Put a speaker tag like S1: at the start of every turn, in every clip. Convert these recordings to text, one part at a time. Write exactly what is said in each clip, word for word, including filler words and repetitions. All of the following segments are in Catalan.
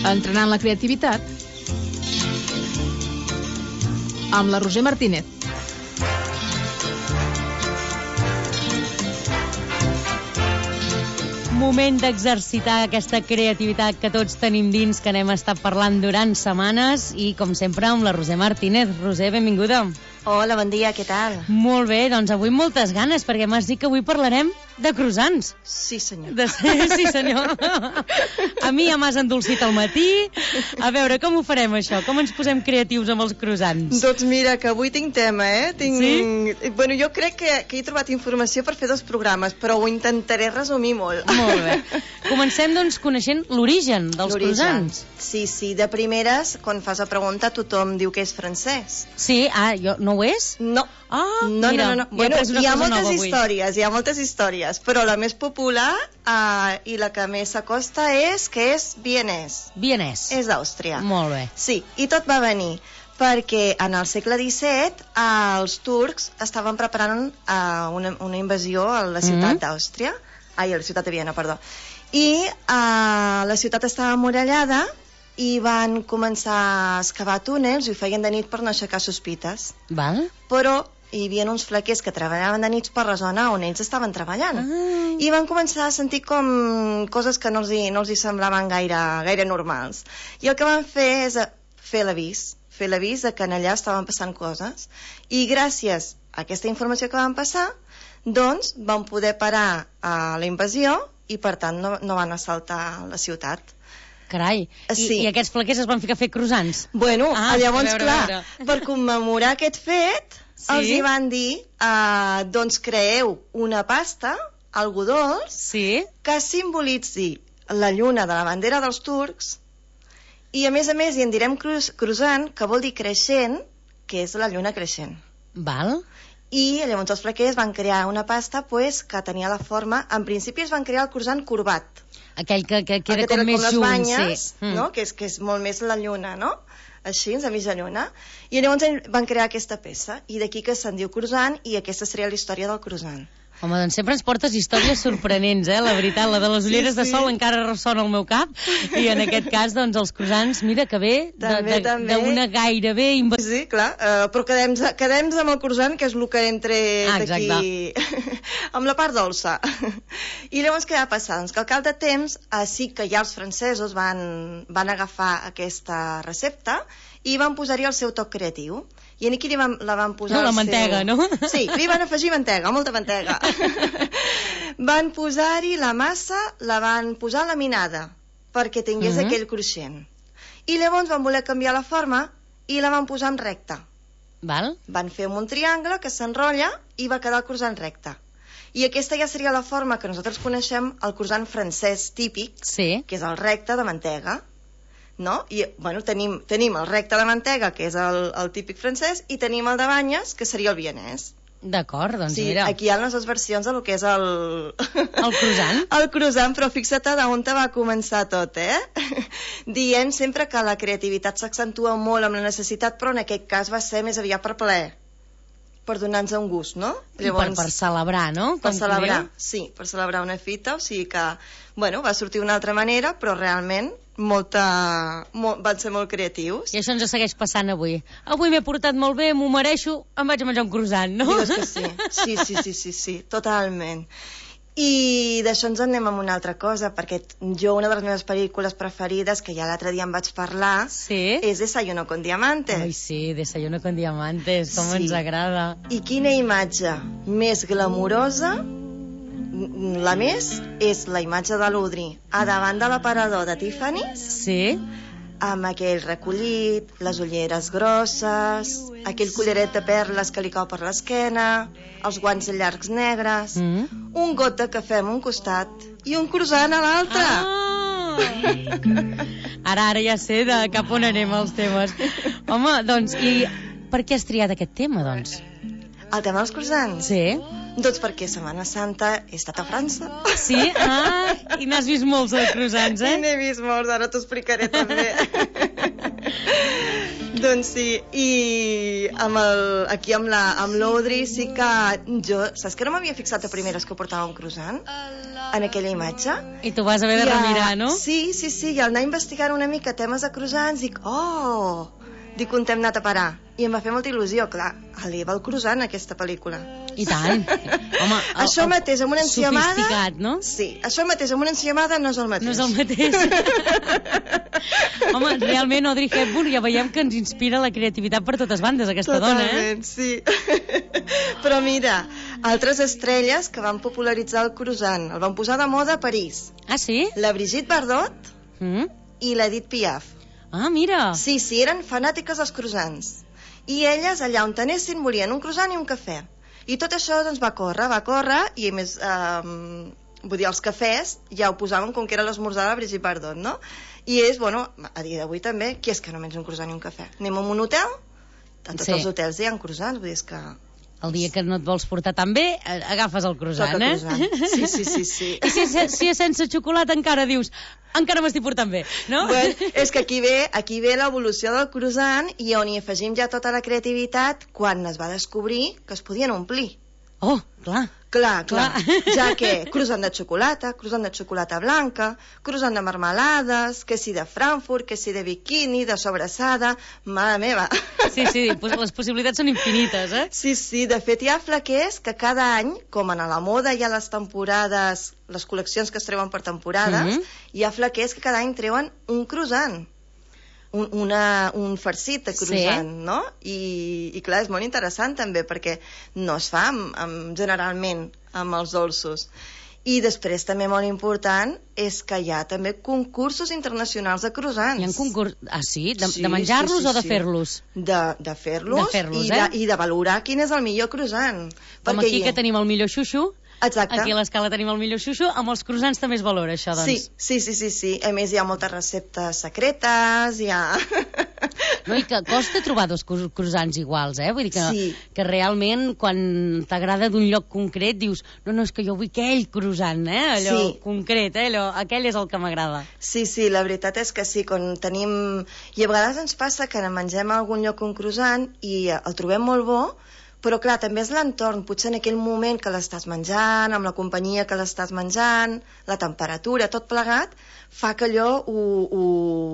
S1: Entrenant la creativitat amb la Roser Martínez.
S2: Moment d'exercitar aquesta creativitat que tots tenim dins, que n'hem estat parlant durant setmanes, i com sempre amb la Roser Martínez. Roser, benvinguda.
S3: Hola, bon dia, què tal?
S2: Molt bé, doncs avui moltes ganes, perquè m'has dit que avui parlarem de croissants.
S3: Sí, senyor.
S2: De... Sí, senyor. A mi ja m'has endolcit al matí. A veure, com ho farem, això? Com ens posem creatius amb els croissants?
S3: Doncs mira, que avui tinc tema, eh? Tinc...
S2: Sí?
S3: Bueno, jo crec que, que he trobat informació per fer dos programes, però ho intentaré resumir molt.
S2: Molt bé. Comencem, doncs, coneixent l'origen dels croissants.
S3: Sí, sí, de primeres, quan fas la pregunta, tothom diu que és francès.
S2: Sí? Ah, jo, no ho és?
S3: No.
S2: Ah,
S3: no,
S2: mira,
S3: no, no, no.
S2: Bueno,
S3: hi ha moltes
S2: nova,
S3: històries, hi ha moltes històries, però la més popular uh, i la que més s'acosta és que és vienès.
S2: Vienès.
S3: És d'Àustria.
S2: Molt bé.
S3: Sí, i tot va venir perquè en el segle disset uh, els turcs estaven preparant uh, una, una invasió a la ciutat mm-hmm. d'Àustria, ai, a la ciutat de Viena, perdó, i uh, la ciutat estava emmurallada i van començar a excavar túnels i ho feien de nit per no aixecar sospites.
S2: Val.
S3: Però hi havia uns flequers que treballaven de nits per la zona on ells estaven treballant. Ah. I van començar a sentir com coses que no els hi, no els hi semblaven gaire, gaire normals. I el que van fer és fer l'avís, fer l'avís de que en allà estaven passant coses. I gràcies a aquesta informació que van passar, doncs van poder parar a la invasió i per tant no, no van assaltar la ciutat.
S2: Carai, I, sí. i aquests flequers es van ficar a fer croissants?
S3: Bueno,
S2: ah,
S3: llavors,
S2: veure,
S3: clar,
S2: veure.
S3: per commemorar aquest fet, sí? els hi van dir, uh, doncs creeu una pasta, algo dolç,
S2: sí?
S3: que simbolitzi la lluna de la bandera dels turcs, i a més a més hi en direm cru croissant, que vol dir creixent, que és la lluna creixent.
S2: Val.
S3: I llavors els flequers van crear una pasta pues, que tenia la forma, en principi es van crear el croissant corbat,
S2: aquell que, que queda
S3: que
S2: com més
S3: com
S2: junt,
S3: banyes,
S2: sí.
S3: no? que, és, que és molt més la lluna, no? Així, a mitja lluna. I llavors van crear aquesta peça, i d'aquí que se'n diu croissant, i aquesta seria la història del croissant.
S2: Home, doncs sempre ens portes històries sorprenents, eh? La veritat, la de les ulleres sí, sí. de sol encara ressona al meu cap, i en aquest cas, doncs, els croissants, mira que bé, d'una gairebé...
S3: Sí, clar, uh, però quedem, quedem amb el croissant, que és el que entre
S2: ah,
S3: d'aquí... amb la part dolça. I llavors què va passar? Doncs que al cap de temps, uh, sí que ja els francesos van, van agafar aquesta recepta i van posar-hi el seu toc creatiu. I aquí li van, la van posar...
S2: No, la mantega,
S3: seu...
S2: no?
S3: Sí, li van afegir mantega, molta mantega. Van posar-hi la massa, la van posar laminada, perquè tingués uh-huh. aquell cruixent. I llavors van voler canviar la forma i la van posar en recta.
S2: Val.
S3: Van fer un triangle que s'enrotlla i va quedar el croissant recte. I aquesta ja seria la forma que nosaltres coneixem el croissant francès típic,
S2: sí.
S3: que és el recte de mantega. No? I, bueno, tenim, tenim el recte de mantega, que és el, el típic francès, i tenim el de banyes, que seria el vienès.
S2: D'acord, doncs
S3: sí,
S2: mira.
S3: Aquí hi ha les dues versions del que és el...
S2: El croissant.
S3: El croissant, però fixa't d'on va començar tot, eh? Dient sempre que la creativitat s'accentua molt amb la necessitat, però en aquest cas va ser més aviat per plaer, per donar-nos un gust, no?
S2: Llavors, per, per celebrar, no?
S3: Per Com celebrar, sí, per celebrar una fita, o sigui que, bueno, va sortir d'una altra manera, però realment molta... Molt, van ser molt creatius.
S2: I això ens segueix passant avui. Avui m'he portat molt bé, m'ho mereixo, em vaig a menjar un croissant, no?
S3: Digues que sí, sí, sí, sí, sí, sí, totalment. I d'això ens anem amb una altra cosa, perquè jo una de les meves pel·lícules preferides, que ja l'altre dia en vaig parlar,
S2: sí?
S3: és Desayuno con Diamantes.
S2: Ai, sí, Desayuno con Diamantes, com sí. ens agrada.
S3: I quina imatge més glamurosa, la més, és la imatge de l'Audrey a davant de l'aparador de Tiffany's,
S2: sí?
S3: amb aquell recollit, les ulleres grosses, aquell collaret de perles que li cau per l'esquena, els guants llargs negres, mm. un got de cafè en un costat i un croissant a l'altre.
S2: Ah! Ara, ara ja sé de cap on anem els temes. Home, doncs, i per què has triat aquest tema, doncs?
S3: El tema dels croissants?
S2: Sí.
S3: Doncs perquè Setmana Santa he estat a França.
S2: Sí? Ah, i n'has vist molts de croissants, eh?
S3: I n'he vist molts, ara t'ho explicaré també. Doncs sí, i amb el, aquí amb la amb l'Audrey sí que jo, saps que no m'havia fixat a primeres que portava un croissant en aquella imatge?
S2: I tu vas haver de
S3: I,
S2: remirar, no?
S3: Sí, sí, sí, i al anar investigant una mica temes de croissants dic, oh, dic on hem anat a parar. I em va fer molta il·lusió, clar, eleva el croissant aquesta pel·lícula.
S2: I tant. Home, el,
S3: això mateix amb una enciamada...
S2: Sofisticat, no?
S3: Sí, això mateix amb una enciamada no és el mateix.
S2: No és el mateix. Home, realment, Audrey Hepburn, ja veiem que ens inspira la creativitat per totes bandes, aquesta
S3: Totalment,
S2: dona, eh?
S3: sí. Però mira, altres estrelles que van popularitzar el croissant, el van posar de moda a París.
S2: Ah, sí?
S3: La Brigitte Bardot
S2: Mm?
S3: i l'Edith Piaf.
S2: Ah, mira.
S3: Sí, sí, eren fanàtiques dels croissants. I elles, allà on anessin, volien un croissant i un cafè. I tot això doncs, va córrer, va córrer, i a més, eh, vull dir, els cafès ja ho posaven com que era l'esmorzar de Brigitte Bardot, no? I és, bueno, a dia d'avui també, qui és que no menja un croissant i un cafè? Anem a un hotel? A tots
S2: Sí.
S3: els hotels hi ha croissants, vull dir, és que...
S2: El dia que no et vols portar tan bé, eh, agafes el croissant,
S3: Toca
S2: eh?
S3: croissant. Sí, sí, sí, sí.
S2: I si, és- si és sense xocolata encara dius, encara m'estic portant bé, no?
S3: Bueno, és que aquí ve, aquí ve l'evolució del croissant i on hi afegim ja tota la creativitat quan es va descobrir que es podien omplir.
S2: Oh, clar.
S3: Clar, clar,
S2: Clar.
S3: ja que croissant de xocolata, croissant de xocolata blanca, croissant de marmelades, que si de Frankfurt, que si de bikini, de sobrassada, mare meva.
S2: Sí, sí, pues les possibilitats són infinites, eh?
S3: Sí, sí, de fet hi ha flaquers que cada any, com en la moda hi ha les temporades, les col·leccions que es treuen per temporades,
S2: Mhm.
S3: hi ha flaquers que cada any treuen un croissant. Un, una, un farcit de croissant,
S2: Sí.
S3: no? I, I clar, és molt interessant també, perquè no es fa amb, amb, generalment amb els dolços. I després també molt important és que hi ha també concursos internacionals de croissants.
S2: Hi ha concurs... Ah, sí? De,
S3: Sí,
S2: de menjar-los
S3: sí, sí,
S2: o de
S3: sí.
S2: fer-los?
S3: De, de fer-los
S2: De fer-los,
S3: i,
S2: eh?
S3: de, i de valorar quin és el millor croissant.
S2: Com
S3: Perquè
S2: aquí
S3: hi ha-
S2: que tenim el millor xuxu,
S3: Exacte.
S2: aquí a l'escala tenim el millor xuxu, amb els croissants també es valora això, doncs.
S3: Sí, sí, sí, sí, sí. A més hi ha moltes receptes secretes, hi ha...
S2: No, i que costa trobar dos cru- croissants iguals, eh? Vull dir que,
S3: Sí.
S2: que realment quan t'agrada d'un lloc concret dius, no, no, és que jo vull aquell croissant, eh? Allò
S3: Sí.
S2: concret, eh? Allò, aquell és el que m'agrada.
S3: Sí, sí, la veritat és que sí, quan tenim... I a vegades ens passa que mengem a algun lloc un croissant i el trobem molt bo, però clar, també és l'entorn, potser en aquell moment que l'estàs menjant, amb la companyia que l'estàs menjant, la temperatura, tot plegat, fa que allò ho, ho,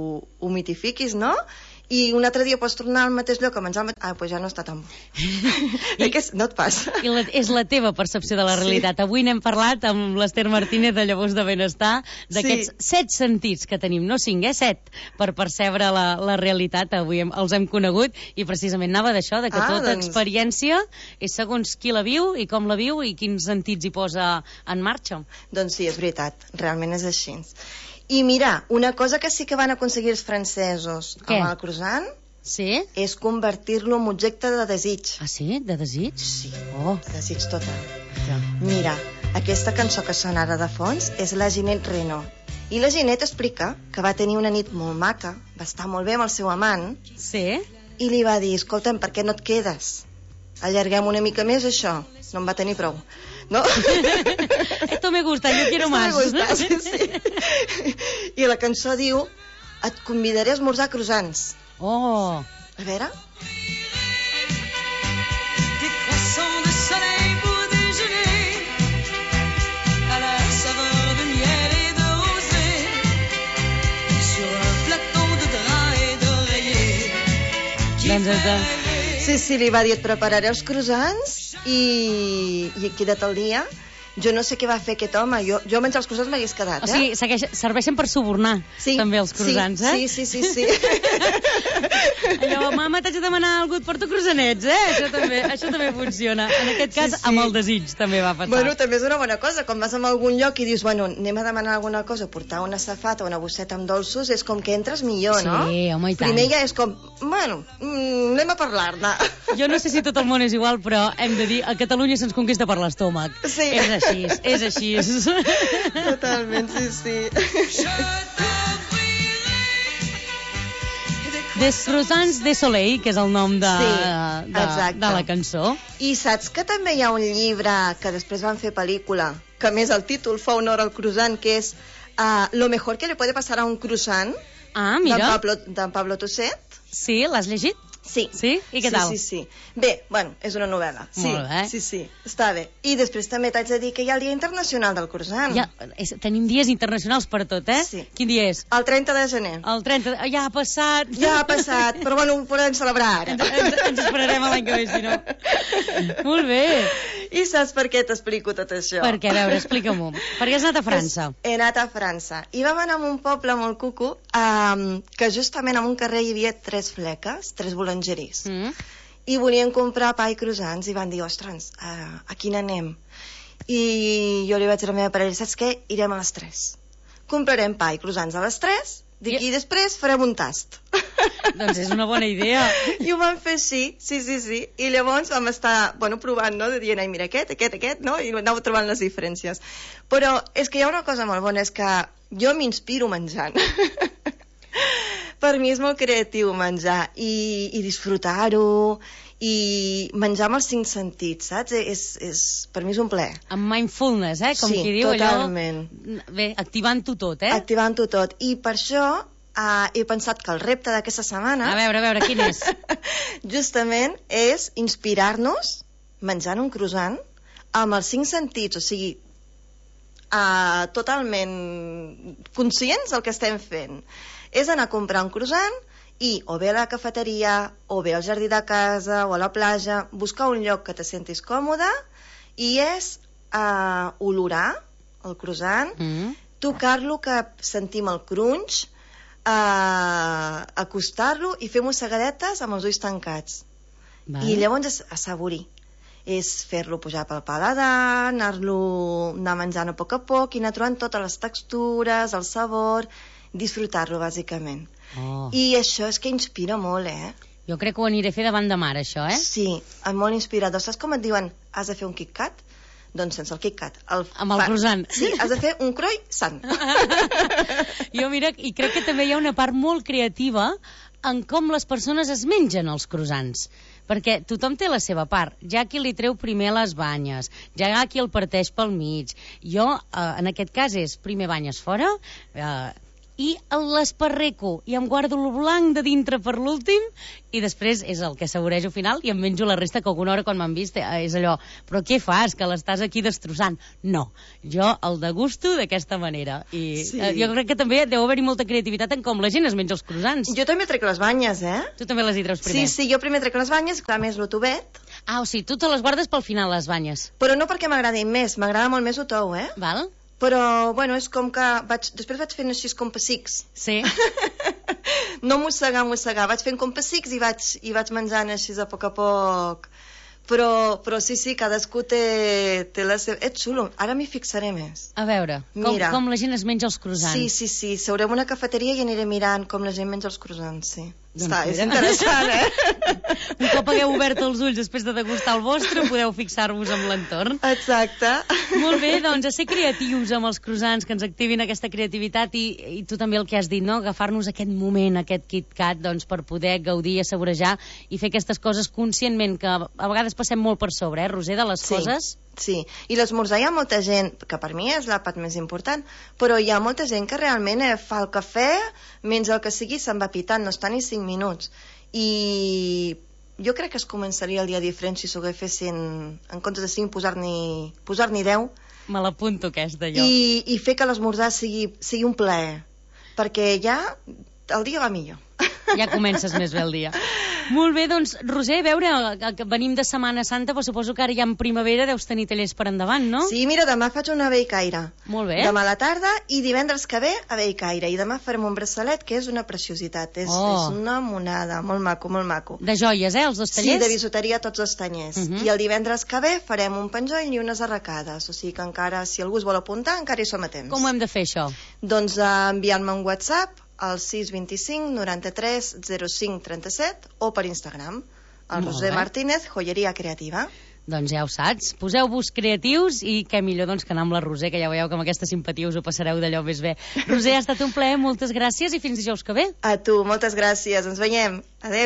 S3: ho mitifiquis, no? I un altre dia pots tornar al mateix lloc a menjar el mateix... Ah, doncs ja no està tan bo. I... que és... no et passa.
S2: I la, és la teva percepció de la realitat. Sí. Avui n'hem parlat amb l'Ester Martínez de Llavors de Benestar, d'aquests sí. set sentits que tenim, no cinc, eh, set, per percebre la, la realitat. Avui hem, els hem conegut i precisament anava d'això, de que
S3: Ah,
S2: tota
S3: doncs-
S2: experiència és segons qui la viu i com la viu i quins sentits hi posa en marxa.
S3: Doncs sí, és veritat, realment és així. I mira, una cosa que sí que van aconseguir els francesos
S2: Què?
S3: amb el croissant
S2: Sí?
S3: és convertir-lo en objecte de desig.
S2: Ah, sí? De desig?
S3: Sí,
S2: Oh,
S3: de desig total.
S2: ja.
S3: Mira, aquesta cançó que sona ara de fons és la Ginette Renault. I la Ginette explica que va tenir una nit molt maca, va estar molt bé amb el seu amant,
S2: Sí?
S3: i li va dir, escolta'm, per què no et quedes? Allarguem una mica més això. No en va tenir prou. No?
S2: Esto me gusta, yo quiero
S3: Esto
S2: más.
S3: me gusta, sí, sí. I la cançó diu, et convidaré a esmorzar croissants.
S2: Oh,
S3: A veure...
S4: Des croissants de soleil pour déjeuner, à la saveur de miel et de rosée, sur un plateau de drap et d'oreiller, qui
S2: doncs
S4: fait
S2: està.
S4: rêver.
S3: Sí, sí, li va dir, et prepararé els croissants i, i queda't al dia. Jo no sé què va fer aquest home. Jo, jo menjar els croissants m'hagués quedat,
S2: O
S3: eh?
S2: sigui, segueix, serveixen per subornar
S3: Sí,
S2: també els croissants,
S3: sí,
S2: eh?
S3: Sí, sí, sí, sí.
S2: Allò, mama, t'haig de demanar algú, et porto croissanets, eh? Això també, això també funciona. En aquest cas,
S3: Sí, sí.
S2: amb el desig també va passar.
S3: Bueno, també és una bona cosa. Quan vas a algun lloc i dius, bueno, anem a demanar alguna cosa, portar una safata o una bosseta amb dolços, és com que entres millor, no?
S2: Sí, home, i tant.
S3: Primer ja és com, bueno, mm, anem a parlar-ne.
S2: Jo no sé si tot el món és igual, però hem de dir, a Catalunya se'ns conquista per l'estómac.
S3: Sí.
S2: És així, és així.
S3: Totalment, sí, sí.
S2: Des croissants de soleil, que és el nom de,
S3: Sí,
S2: de,
S3: exacte.
S2: de la cançó.
S3: I saps que també hi ha un llibre que després van fer pel·lícula, que a més el títol fa honor al croissant, que és uh, Lo mejor que le puede pasar a un croissant,
S2: Ah,
S3: d'en
S2: mira.
S3: Pablo, d'en Pablo Tuset.
S2: Sí, l'has llegit?
S3: Sí.
S2: Sí? I què
S3: sí,
S2: tal?
S3: Sí, sí, Bé, bueno, és una novel·la. Sí,
S2: Molt bé.
S3: Sí, sí, està bé. I després també t'haig de dir que hi ha el Dia Internacional del Croissant.
S2: Ja, és, tenim dies internacionals per tot, eh?
S3: Sí.
S2: Quin dia és?
S3: El trenta de gener.
S2: El trenta... de- Ja ha passat.
S3: Ja ha passat, però bueno, ho podem celebrar ara.
S2: Ens, ens, ens esperarem a l'any que ve, si no. Molt bé.
S3: I saps per què t'explico tot això?
S2: Perquè, a veure, explica-m'ho. Perquè has anat a França.
S3: He anat a França. I vam anar a un poble molt cuco, um, que justament en un carrer hi havia tres fleques, tres boulangeries.
S2: Mm.
S3: I volien comprar pa i croissants i van dir, ostres, uh, a quina anem? I jo li vaig dir a la meva parella, saps què? Irem a les tres. Comprarem pa i croissants a les tres, d'aquí
S2: I-
S3: després farem un tast.
S2: Doncs és una bona idea.
S3: I ho vam fer així, sí, sí, sí. I llavors vam estar, bueno, provant, no? De dient, ai, mira aquest, aquest, aquest, no? I anàvem trobant les diferències. Però és que hi ha una cosa molt bona, és que jo m'inspiro menjant. Per mi és molt creatiu menjar i, i disfrutar-ho i menjar amb els cinc sentits, saps? És, és, per mi és un plaer.
S2: Amb mindfulness, eh? Com
S3: Sí,
S2: qui diu
S3: totalment.
S2: allò... Bé, activant-ho tot, eh?
S3: Activant-ho tot. I per això uh, he pensat que el repte d'aquesta setmana...
S2: A veure, a veure, quin és?
S3: justament és inspirar-nos menjant un croissant amb els cinc sentits, o sigui, uh, totalment conscients del que estem fent. És anar a comprar un croissant i o bé a la cafeteria, o bé al jardí de casa, o a la platja, buscar un lloc que te sentis còmode, i és uh, olorar el croissant,
S2: Mm.
S3: tocar-lo, que sentim el crunch, uh, acostar-lo i fer mossegadetes amb els ulls tancats.
S2: Vale.
S3: I llavors és assaborir. És fer-lo pujar pel paladar, anar-lo anar menjant a poc a poc i anar trobant totes les textures, el sabor, disfrutar-lo, bàsicament.
S2: Oh.
S3: I això és que inspira molt, eh?
S2: Jo crec que ho aniré a fer davant de mar, això, eh?
S3: Sí, molt inspirador. Saps com et diuen, has de fer un KitKat? Doncs sense el KitKat. El
S2: Amb el
S3: fa-
S2: croissant.
S3: Sí, has de fer un croissant.
S2: Jo, mira, i crec que també hi ha una part molt creativa en com les persones es mengen els croissants. Perquè tothom té la seva part. Ja qui li treu primer les banyes, ja qui el parteix pel mig. Jo, eh, en aquest cas, és primer banyes fora, eh, i l'esparreco, i em guardo el blanc de dintre per l'últim, i després és el que assaborejo al final, i em menjo la resta, que alguna hora quan m'han vist eh, és allò, però què fas, que l'estàs aquí destrossant? No, jo el degusto d'aquesta manera. I
S3: Sí.
S2: eh, jo crec que també deu haver-hi molta creativitat en com la gent es menja els croissants.
S3: Jo també trec les banyes, eh?
S2: Tu també les hi treus primer?
S3: Sí, sí, jo primer trec les banyes, clar, més el tubet,
S2: Ah, o sigui, tu te les guardes pel final, les banyes.
S3: però no perquè m'agradin més, m'agrada molt més el tou, eh?
S2: Val?
S3: Però, bueno, és com que vaig, després vaig fent així com pessics.
S2: Sí.
S3: No mossegar, mossegar. Vaig fent com pessics i vaig, i vaig menjant així a poc a poc. Però, però sí, sí, cadascú té, té la seva... És xulo, ara m'hi fixaré més.
S2: A veure, com,
S3: Mira.
S2: com la gent es menja els croissants.
S3: Sí, sí, sí, seurem a una cafeteria i aniré mirant com la gent menja els croissants, sí.
S2: Doncs
S3: Està, és
S2: mira.
S3: interessant, eh?
S2: Un cop hagueu obert els ulls després de degustar el vostre, podeu fixar-vos amb l'entorn.
S3: Exacte.
S2: Molt bé, doncs, a ser creatius amb els croissants, que ens activin aquesta creativitat i, i tu també el que has dit, no? Agafar-nos aquest moment, aquest KitKat, doncs, per poder gaudir, assaborejar i fer aquestes coses conscientment, que a vegades passem molt per sobre, eh, Roser, de les
S3: Sí.
S2: coses.
S3: Sí, i l'esmorzar hi ha molta gent, que per mi és l'àpat més important, però hi ha molta gent que realment eh, fa el cafè, menja el que sigui, se'n va pitant, no està ni cinc minuts. I jo crec que es començaria el dia diferent si s'ho fessin, en comptes de cinc, posar-n'hi posar-n'hi deu,
S2: Me l'apunto aquesta, jo.
S3: i, i fer que l'esmorzar sigui, sigui un plaer, perquè ja el dia va millor.
S2: Ja comences més bé el dia. Molt bé, doncs, Roser, a veure, que venim de Setmana Santa, però suposo que ara ja en primavera deus tenir tallers per endavant, no?
S3: Sí, mira, demà faig una Bellcaire.
S2: Molt bé.
S3: Demà a la tarda i divendres que ve a Bellcaire. I demà farem un braçalet que és una preciositat. És,
S2: Oh.
S3: és una monada, molt maco, molt maco.
S2: De joies, eh, els dos
S3: Sí,
S2: tallers?
S3: de bisuteria tots els tallers.
S2: Uh -huh.
S3: I el divendres que ve farem un penjoll i unes arracades. O sigui que encara, si algú es vol apuntar, encara hi som a temps.
S2: Com ho hem de fer, això?
S3: Doncs eh, enviant-me un WhatsApp al sis dos cinc noranta-tres zero cinc trenta-set o per Instagram, el
S2: Molt
S3: Roser
S2: bé.
S3: Martínez, Joyeria Creativa.
S2: Doncs ja ho saps, poseu-vos creatius i què millor doncs que anar amb la Roser, que ja veieu que amb aquesta simpatia us ho passareu d'allò més bé. Roser, ha estat un plaer, moltes gràcies i fins dijous que ve.
S3: A tu, moltes gràcies, ens veiem. Adéu.